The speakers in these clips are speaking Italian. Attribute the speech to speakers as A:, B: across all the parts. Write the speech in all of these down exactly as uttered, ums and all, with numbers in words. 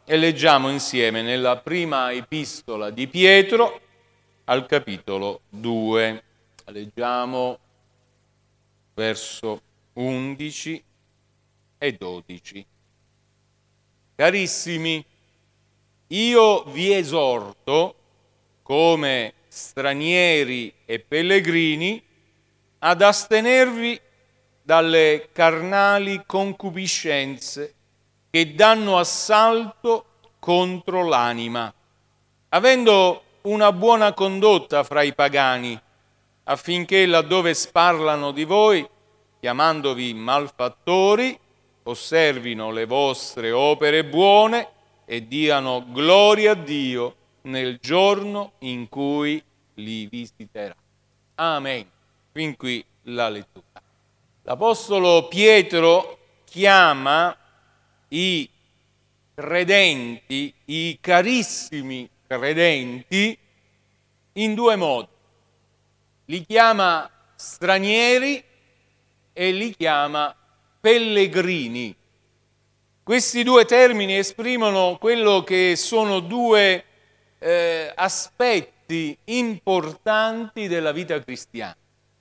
A: e leggiamo insieme nella prima epistola di Pietro al capitolo due. Leggiamo verso undici e dodici. Carissimi, io vi esorto, come stranieri e pellegrini, ad astenervi dalle carnali concupiscenze che danno assalto contro l'anima, avendo una buona condotta fra i pagani, affinché laddove sparlano di voi, chiamandovi malfattori, osservino le vostre opere buone e diano gloria a Dio nel giorno in cui li visiterà. Amen. Fin qui la lettura. L'Apostolo Pietro chiama i credenti, i carissimi credenti, in due modi. Li chiama stranieri e li chiama pellegrini. Questi due termini esprimono quello che sono due eh, aspetti importanti della vita cristiana.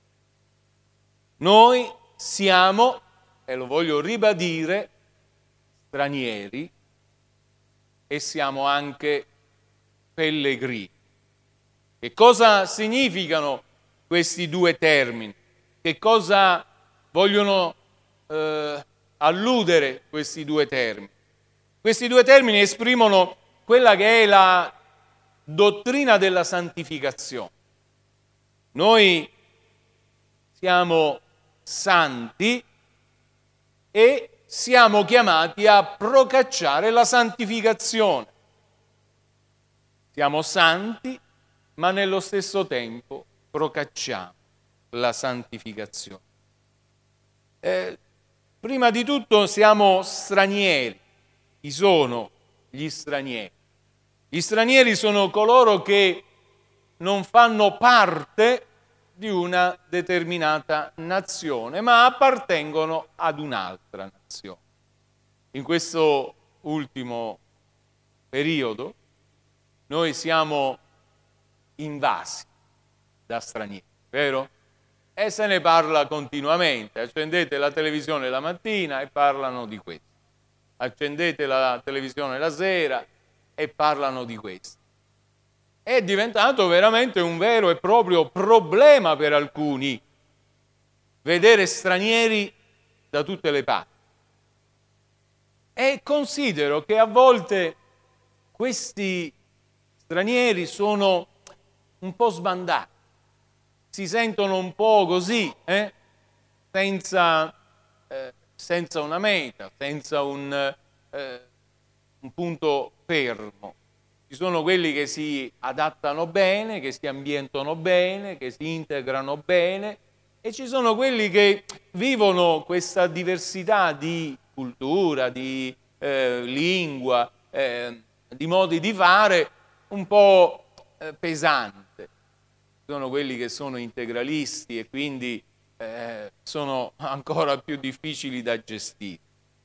A: Noi siamo, e lo voglio ribadire, stranieri e siamo anche pellegrini. Che cosa significano questi due termini? Che cosa vogliono eh, alludere questi due termini? Questi due termini esprimono quella che è la dottrina della santificazione. Noi siamo santi e siamo chiamati a procacciare la santificazione. Siamo santi, ma nello stesso tempo procacciamo la santificazione. Eh, prima di tutto siamo stranieri. Chi sono gli stranieri? Gli stranieri sono coloro che non fanno parte di una determinata nazione, ma appartengono ad un'altra nazione. In questo ultimo periodo noi siamo invasi da stranieri, vero? E se ne parla continuamente. Accendete la televisione la mattina e parlano di questo. Accendete la televisione la sera e parlano di questo. È diventato veramente un vero e proprio problema per alcuni vedere stranieri da tutte le parti. E considero che a volte questi stranieri sono un po' sbandati, si sentono un po' così, eh? senza, eh, senza una meta, senza un, eh, un punto fermo. Ci sono quelli che si adattano bene, che si ambientano bene, che si integrano bene, e ci sono quelli che vivono questa diversità di cultura, di eh, lingua, eh, di modi di fare un po' eh, pesante. Ci sono quelli che sono integralisti e quindi eh, sono ancora più difficili da gestire.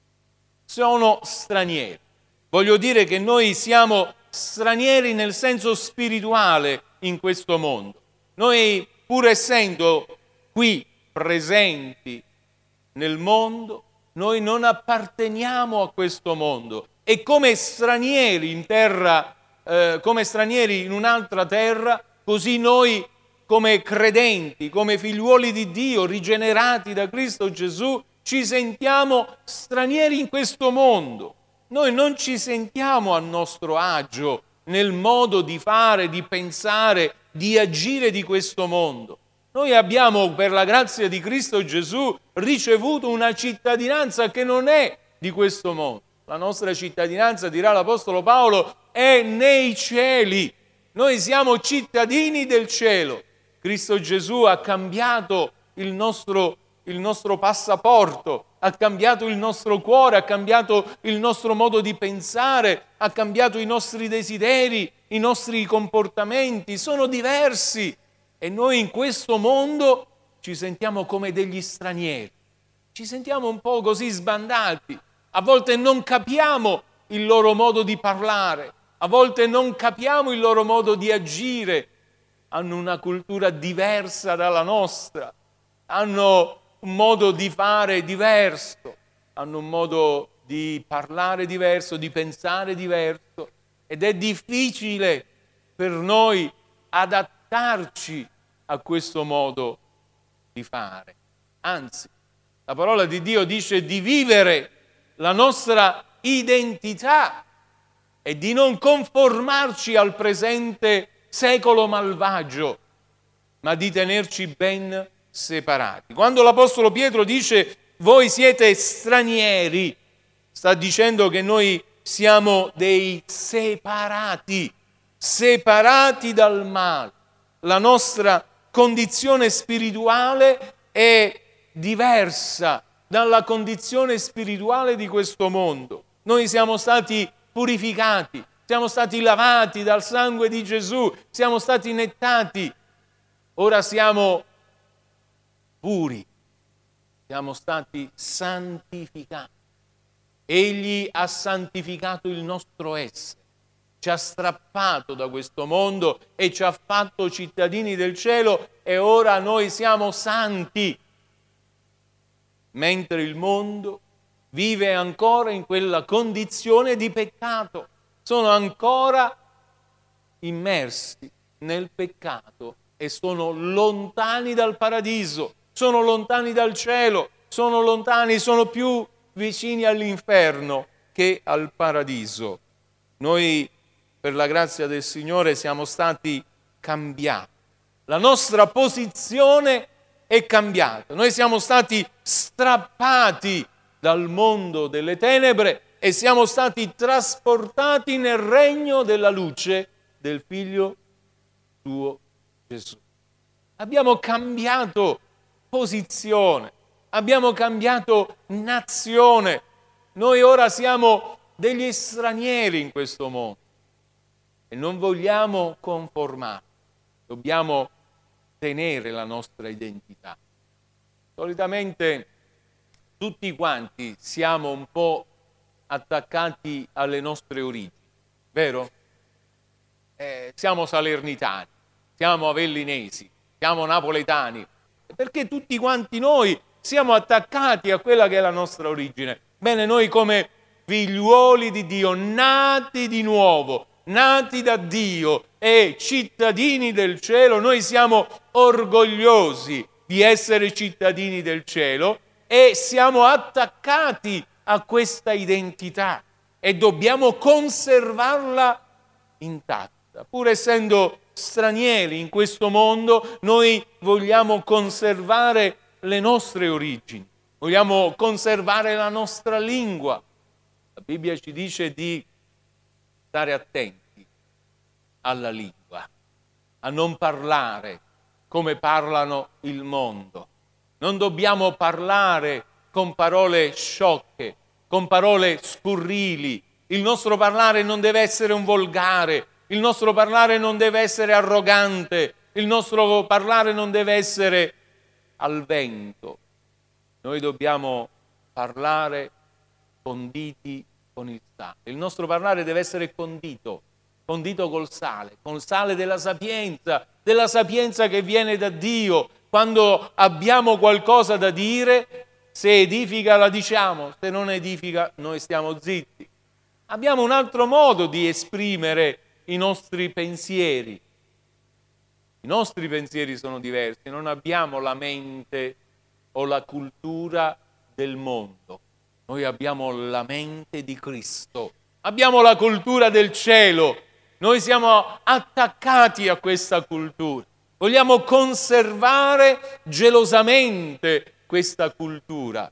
A: Sono stranieri. Voglio dire che noi siamo stranieri nel senso spirituale in questo mondo. Noi, pur essendo qui presenti nel mondo, noi non apparteniamo a questo mondo e come stranieri in terra, eh, come stranieri in un'altra terra, così noi come credenti, come figliuoli di Dio, rigenerati da Cristo Gesù, ci sentiamo stranieri in questo mondo. Noi non ci sentiamo a nostro agio nel modo di fare, di pensare, di agire di questo mondo. Noi abbiamo, per la grazia di Cristo Gesù, ricevuto una cittadinanza che non è di questo mondo. La nostra cittadinanza, dirà l'Apostolo Paolo, è nei cieli. Noi siamo cittadini del cielo. Cristo Gesù ha cambiato il nostro, il nostro passaporto, ha cambiato il nostro cuore, ha cambiato il nostro modo di pensare, ha cambiato i nostri desideri, i nostri comportamenti, sono diversi e noi in questo mondo ci sentiamo come degli stranieri, ci sentiamo un po' così sbandati, a volte non capiamo il loro modo di parlare, a volte non capiamo il loro modo di agire. Hanno una cultura diversa dalla nostra, hanno un modo di fare diverso, hanno un modo di parlare diverso, di pensare diverso, ed è difficile per noi adattarci a questo modo di fare. Anzi, la parola di Dio dice di vivere la nostra identità e di non conformarci al presente secolo malvagio, ma di tenerci ben separati. Quando l'Apostolo Pietro dice voi siete stranieri, sta dicendo che noi siamo dei separati, separati dal male. La nostra condizione spirituale è diversa dalla condizione spirituale di questo mondo. Noi siamo stati purificati, siamo stati lavati dal sangue di Gesù, siamo stati nettati, ora siamo puri, siamo stati santificati. Egli ha santificato il nostro essere, ci ha strappato da questo mondo e ci ha fatto cittadini del cielo e ora noi siamo santi, mentre il mondo vive ancora in quella condizione di peccato, sono ancora immersi nel peccato e sono lontani dal paradiso, sono lontani dal cielo, sono lontani, sono più vicini all'inferno che al paradiso. Noi, per la grazia del Signore, siamo stati cambiati. La nostra posizione è cambiata. Noi siamo stati strappati dal mondo delle tenebre e siamo stati trasportati nel regno della luce del Figlio suo Gesù. Abbiamo cambiato posizione, abbiamo cambiato nazione. Noi ora siamo degli stranieri in questo mondo e non vogliamo conformarci, dobbiamo tenere la nostra identità. Solitamente tutti quanti siamo un po' attaccati alle nostre origini, vero? Eh, siamo salernitani, siamo avellinesi, siamo napoletani, perché tutti quanti noi siamo attaccati a quella che è la nostra origine. Bene, noi come figliuoli di Dio, nati di nuovo, nati da Dio e cittadini del cielo, noi siamo orgogliosi di essere cittadini del cielo e siamo attaccati a questa identità e dobbiamo conservarla intatta. Pur essendo stranieri in questo mondo, noi vogliamo conservare le nostre origini, vogliamo conservare la nostra lingua. La Bibbia ci dice di stare attenti alla lingua, a non parlare come parlano il mondo. Non dobbiamo parlare con parole sciocche, con parole scurrili. Il nostro parlare non deve essere un volgare, il nostro parlare non deve essere arrogante, il nostro parlare non deve essere al vento. Noi dobbiamo parlare conditi con il sale. Il nostro parlare deve essere condito, condito col sale, col sale della sapienza, della sapienza che viene da Dio. Quando abbiamo qualcosa da dire, se edifica la diciamo, se non edifica noi stiamo zitti. Abbiamo un altro modo di esprimere i nostri pensieri. I nostri pensieri sono diversi, non abbiamo la mente o la cultura del mondo. Noi abbiamo la mente di Cristo, abbiamo la cultura del cielo, noi siamo attaccati a questa cultura. Vogliamo conservare gelosamente questa cultura.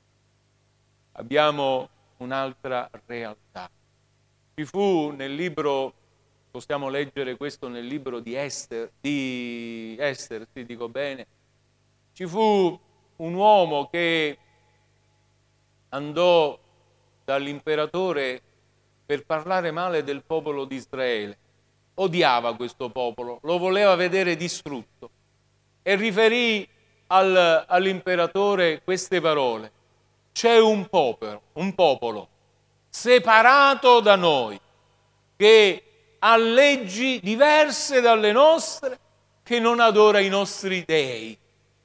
A: Abbiamo un'altra realtà. Ci fu nel libro, possiamo leggere questo nel libro di Ester, di Ester, sì, dico bene, ci fu un uomo che andò dall'imperatore per parlare male del popolo di Israele. Odiava questo popolo, lo voleva vedere distrutto e riferì al, all'imperatore queste parole: c'è un popolo, un popolo separato da noi, che ha leggi diverse dalle nostre, che non adora i nostri dei.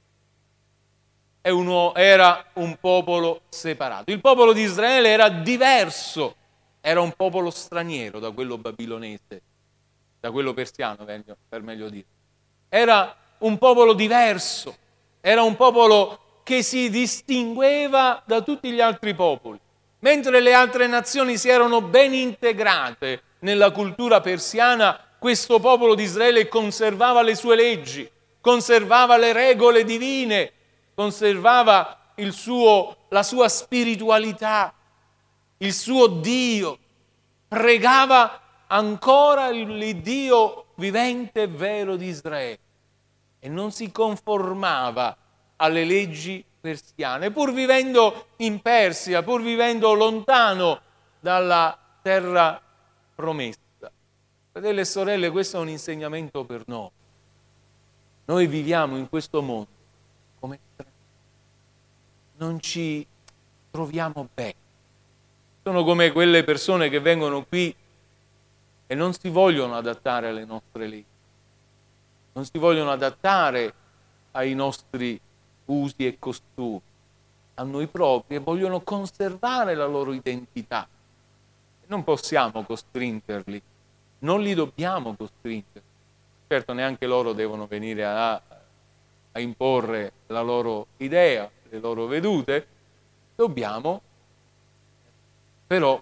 A: È uno, era un popolo separato. Il popolo di Israele era diverso, era un popolo straniero da quello babilonese, da quello persiano, per meglio dire. Era un popolo diverso, era un popolo che si distingueva da tutti gli altri popoli. Mentre le altre nazioni si erano ben integrate nella cultura persiana, questo popolo di Israele conservava le sue leggi, conservava le regole divine, conservava il suo, la sua spiritualità, il suo Dio, pregava ancora il Dio vivente e vero di Israele e non si conformava alle leggi persiane, pur vivendo in Persia, pur vivendo lontano dalla terra promessa. Fratelli e sorelle, questo è un insegnamento per noi. Noi viviamo in questo mondo come non ci troviamo bene. Sono come quelle persone che vengono qui e non si vogliono adattare alle nostre leggi, non si vogliono adattare ai nostri usi e costumi, a noi propri, e vogliono conservare la loro identità. Non possiamo costringerli, non li dobbiamo costringere. Certo, neanche loro devono venire a, a imporre la loro idea, le loro vedute. Dobbiamo però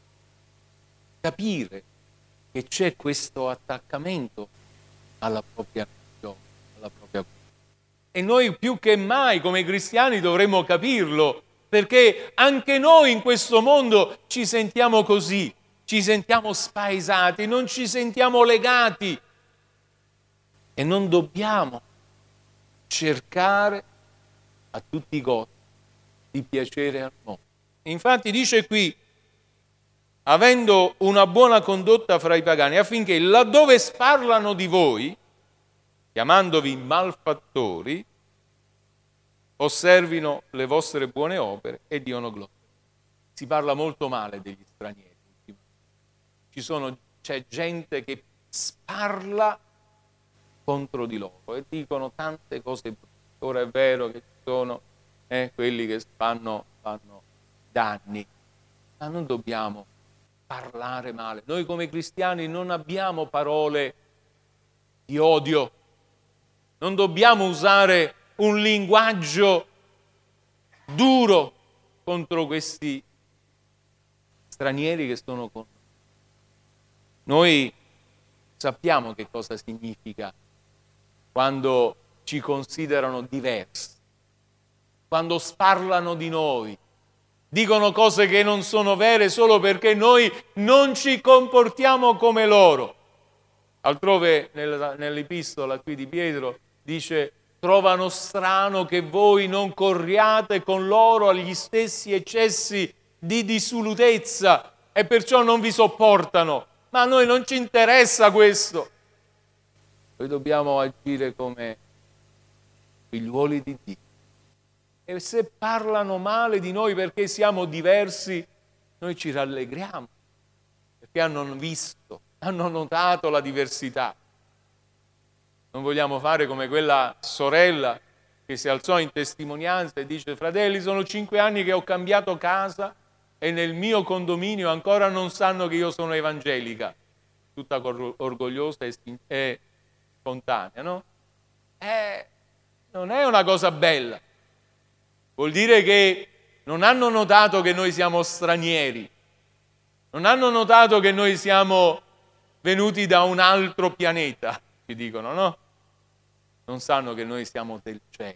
A: capire che c'è questo attaccamento alla propria religione, alla propria cultura. E noi più che mai come cristiani dovremmo capirlo, perché anche noi in questo mondo ci sentiamo così, ci sentiamo spaesati, non ci sentiamo legati e non dobbiamo cercare a tutti i costi di piacere al mondo. Infatti dice qui, avendo una buona condotta fra i pagani, affinché laddove sparlano di voi, chiamandovi malfattori, osservino le vostre buone opere e diano gloria. Si parla molto male degli stranieri. Ci sono, c'è gente che sparla contro di loro e dicono tante cose brutte. Ora è vero che ci sono eh, quelli che fanno, fanno danni, ma non dobbiamo parlare male. Noi come cristiani non abbiamo parole di odio, non dobbiamo usare un linguaggio duro contro questi stranieri che sono con noi. Noi sappiamo che cosa significa quando ci considerano diversi, quando sparlano di noi, dicono cose che non sono vere solo perché noi non ci comportiamo come loro. Altrove nell'epistola qui di Pietro dice: trovano strano che voi non corriate con loro agli stessi eccessi di dissolutezza e perciò non vi sopportano. Ma a noi non ci interessa questo. Noi dobbiamo agire come figliuoli di Dio. E se parlano male di noi perché siamo diversi, noi ci rallegriamo, perché hanno visto, hanno notato la diversità. Non vogliamo fare come quella sorella che si alzò in testimonianza e dice: fratelli, sono cinque anni che ho cambiato casa e nel mio condominio ancora non sanno che io sono evangelica. Tutta orgogliosa e, e spontanea, no? Eh, non è una cosa bella. Vuol dire che non hanno notato che noi siamo stranieri, non hanno notato che noi siamo venuti da un altro pianeta, ci dicono, no? Non sanno che noi siamo del cielo.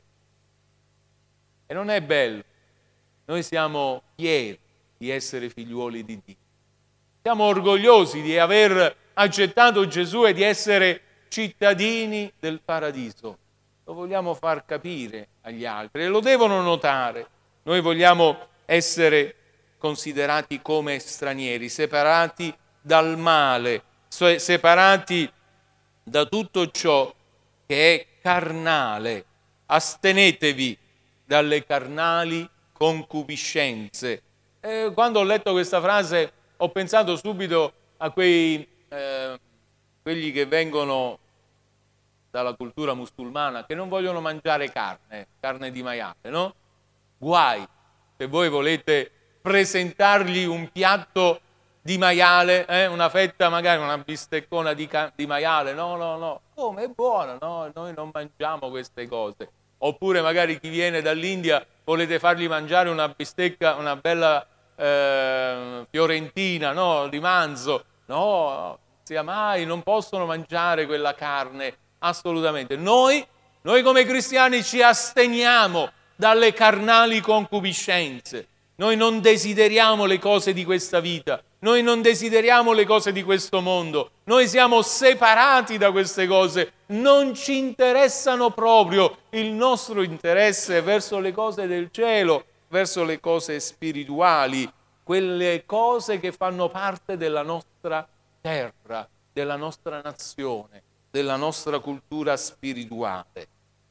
A: E non è bello. Noi siamo fieri di essere figliuoli di Dio. Siamo orgogliosi di aver accettato Gesù e di essere cittadini del paradiso. Lo vogliamo far capire agli altri e lo devono notare. Noi vogliamo essere considerati come stranieri, separati dal male, separati da tutto ciò che è carnale. Astenetevi dalle carnali concupiscenze. Eh, quando ho letto questa frase ho pensato subito a quei eh, quelli che vengono dalla cultura musulmana, che non vogliono mangiare carne, carne di maiale, no? Guai se voi volete presentargli un piatto di maiale, eh? Una fetta, magari una bisteccona di, ca- di maiale, no, no, no, come è buono, no, noi non mangiamo queste cose. Oppure magari chi viene dall'India volete fargli mangiare una bistecca, una bella eh, fiorentina, no, di manzo, no, sia mai, non possono mangiare quella carne, assolutamente. Noi, noi come cristiani ci asteniamo dalle carnali concupiscenze. Noi non desideriamo le cose di questa vita, noi non desideriamo le cose di questo mondo, noi siamo separati da queste cose, non ci interessano proprio, il nostro interesse è verso le cose del cielo, verso le cose spirituali, quelle cose che fanno parte della nostra terra, della nostra nazione, della nostra cultura spirituale.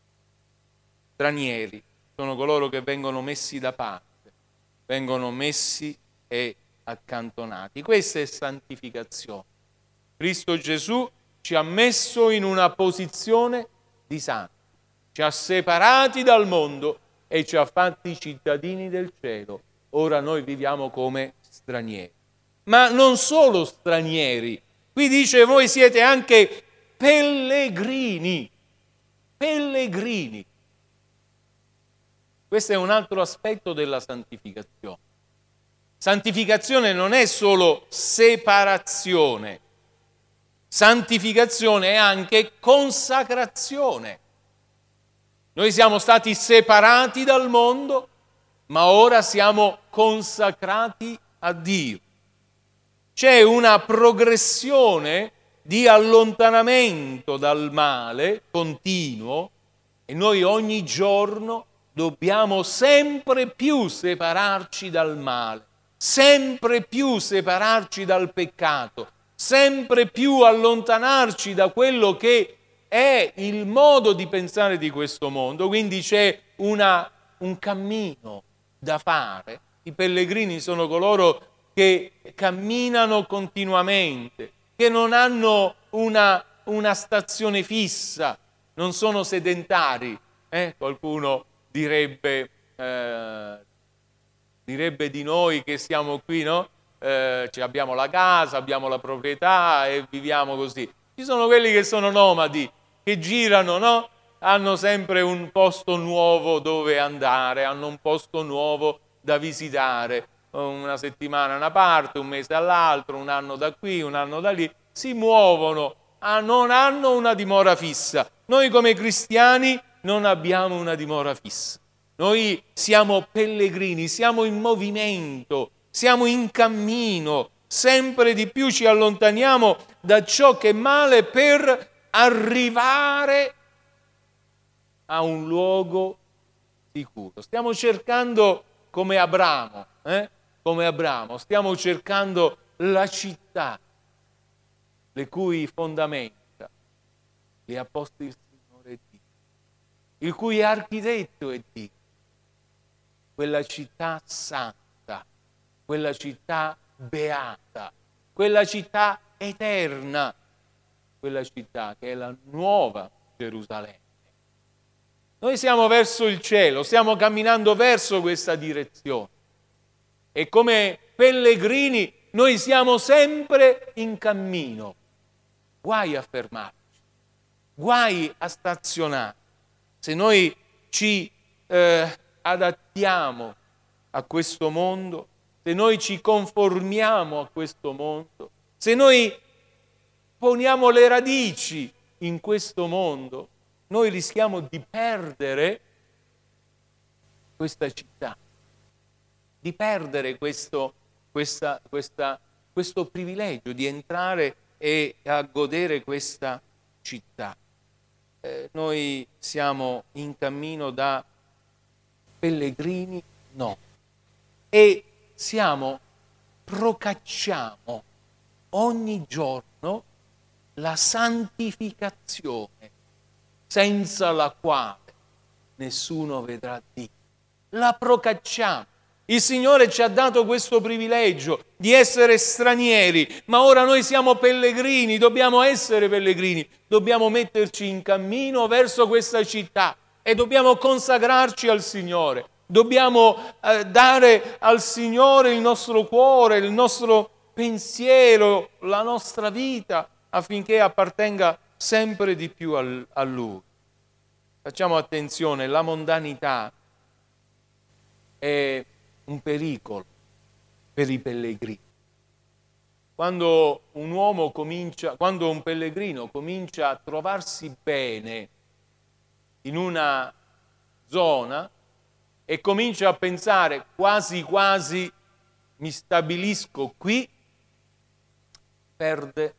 A: Stranieri sono coloro che vengono messi da parte, vengono messi e accantonati. Questa è santificazione. Cristo Gesù ci ha messo in una posizione di santi, ci ha separati dal mondo e ci ha fatti cittadini del cielo. Ora noi viviamo come stranieri. Ma non solo stranieri, qui dice voi siete anche pellegrini, pellegrini. Questo è un altro aspetto della santificazione. Santificazione non è solo separazione, santificazione è anche consacrazione. Noi siamo stati separati dal mondo, ma ora siamo consacrati a Dio. C'è una progressione di allontanamento dal male continuo e noi ogni giorno dobbiamo sempre più separarci dal male, sempre più separarci dal peccato, sempre più allontanarci da quello che è il modo di pensare di questo mondo. Quindi c'è una, un cammino da fare. I pellegrini sono coloro che camminano continuamente, che non hanno una, una stazione fissa, non sono sedentari. Eh? Qualcuno direbbe, eh, direbbe di noi che siamo qui, no? Eh, abbiamo la casa, abbiamo la proprietà e viviamo così. Ci sono quelli che sono nomadi, che girano, no? Hanno sempre un posto nuovo dove andare, hanno un posto nuovo da visitare, una settimana da una parte, un mese all'altro, un anno da qui, un anno da lì, si muovono, ah, non hanno una dimora fissa. Noi come cristiani non abbiamo una dimora fissa. Noi siamo pellegrini, siamo in movimento, siamo in cammino, sempre di più ci allontaniamo da ciò che è male per arrivare a un luogo sicuro. Stiamo cercando come Abramo, eh? come Abramo, stiamo cercando la città, le cui fondamenta le ha poste il Signore Dio, il cui architetto è Dio, quella città santa, quella città beata, quella città eterna, quella città che è la nuova Gerusalemme. Noi siamo verso il cielo, stiamo camminando verso questa direzione e come pellegrini noi siamo sempre in cammino. Guai a fermarci, guai a stazionare. Se noi ci eh, adattiamo a questo mondo, se noi ci conformiamo a questo mondo, se noi poniamo le radici in questo mondo, noi rischiamo di perdere questa città, di perdere questo, questa, questa, questo privilegio di entrare e a godere questa città. Eh, noi siamo in cammino da pellegrini, no, e siamo, procacciamo ogni giorno la santificazione, senza la quale nessuno vedrà Dio. La procacciamo, Il Signore ci ha dato questo privilegio di essere stranieri, ma ora noi siamo pellegrini, dobbiamo essere pellegrini, dobbiamo metterci in cammino verso questa città e dobbiamo consacrarci al Signore, dobbiamo eh, dare al Signore il nostro cuore, il nostro pensiero, la nostra vita, affinché appartenga sempre di più al, a Lui. Facciamo attenzione, la mondanità è un pericolo per i pellegrini. Quando un uomo comincia, quando un pellegrino comincia a trovarsi bene in una zona e comincia a pensare quasi quasi mi stabilisco qui, perde,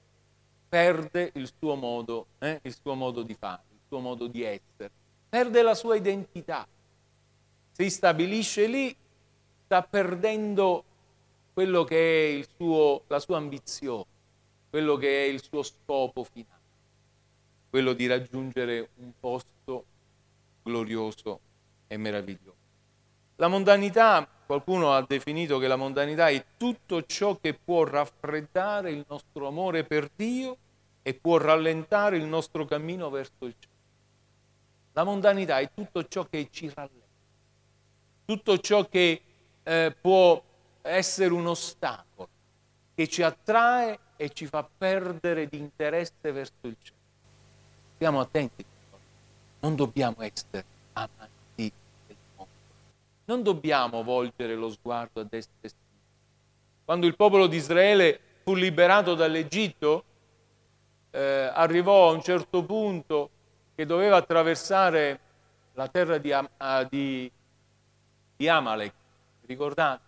A: perde il suo modo, eh, il suo modo di fare, il suo modo di essere, perde la sua identità. Si stabilisce lì, sta perdendo quello che è il suo, la sua ambizione, quello che è il suo scopo finale, quello di raggiungere un posto glorioso e meraviglioso. La mondanità, qualcuno ha definito che la mondanità è tutto ciò che può raffreddare il nostro amore per Dio e può rallentare il nostro cammino verso il cielo. La mondanità è tutto ciò che ci rallenta, tutto ciò che eh, può essere un ostacolo, che ci attrae e ci fa perdere di interesse verso il cielo. Stiamo attenti, non dobbiamo essere amanti del mondo, non dobbiamo volgere lo sguardo a destra e a sinistra. Quando il popolo di Israele fu liberato dall'Egitto, eh, arrivò a un certo punto che doveva attraversare la terra di, di di Amalek, ricordate?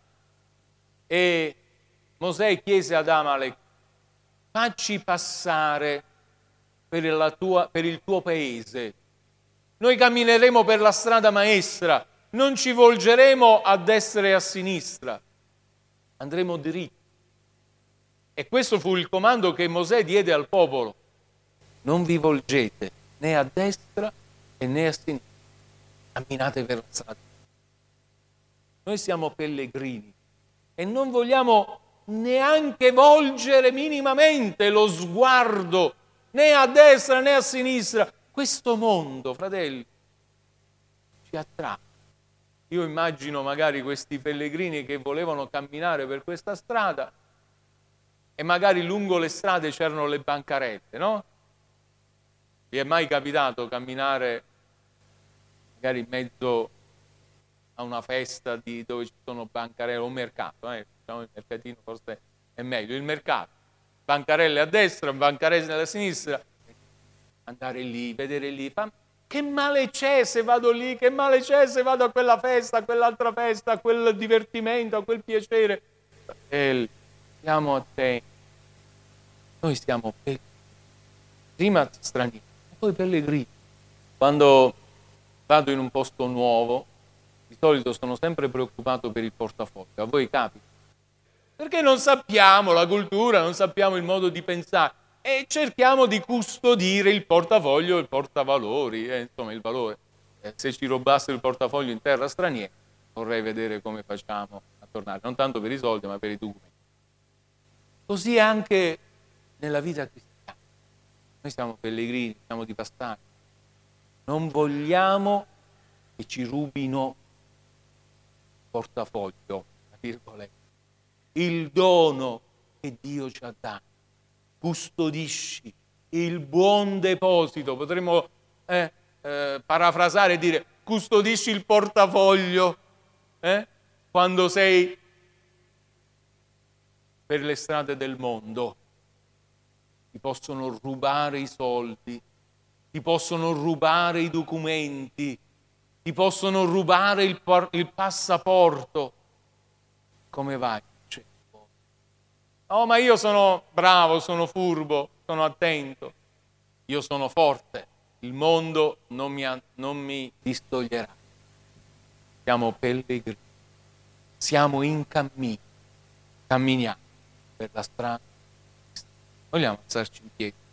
A: E Mosè chiese ad Amalek: facci passare per, la tua, per il tuo paese, noi cammineremo per la strada maestra, non ci volgeremo a destra e a sinistra, andremo dritti. E questo fu il comando che Mosè diede al popolo: non vi volgete né a destra e né a sinistra, camminate per la strada. Noi siamo pellegrini e non vogliamo neanche volgere minimamente lo sguardo né a destra né a sinistra. Questo mondo, fratelli, ci attrae. Io immagino magari questi pellegrini che volevano camminare per questa strada e magari lungo le strade c'erano le bancarelle, no? Vi è mai capitato camminare magari in mezzo a una festa di, dove ci sono bancarelle, o un mercato, eh? Diciamo il mercatino forse è meglio, il mercato, bancarelle a destra, bancarelle a sinistra, andare lì, vedere lì, fa, che male c'è se vado lì, che male c'è se vado a quella festa, a quell'altra festa, a quel divertimento, a quel piacere. Fratelli, stiamo attenti, noi siamo pellegrini, prima stranieri, poi pellegrini. Quando vado in un posto nuovo, di solito sono sempre preoccupato per il portafoglio. A voi capita? Perché non sappiamo la cultura, non sappiamo il modo di pensare e cerchiamo di custodire il portafoglio e il portavalori, eh, insomma il valore. Eh, se ci rubassero il portafoglio in terra straniera, vorrei vedere come facciamo a tornare, non tanto per i soldi ma per i documenti. Così anche nella vita cristiana. Noi siamo pellegrini, siamo di passaggio. Non vogliamo che ci rubino portafoglio, tra virgolette, il dono che Dio ci ha dato. Custodisci il buon deposito, potremmo eh, eh, parafrasare e dire custodisci il portafoglio eh, quando sei per le strade del mondo. Ti possono rubare i soldi, ti possono rubare i documenti, ti possono rubare il, por- il passaporto. Come vai? Oh, ma io sono bravo, sono furbo, sono attento, io sono forte, il mondo non mi, non mi distoglierà. Siamo pellegrini, siamo in cammino, camminiamo per la strada. Vogliamo alzarci in piedi.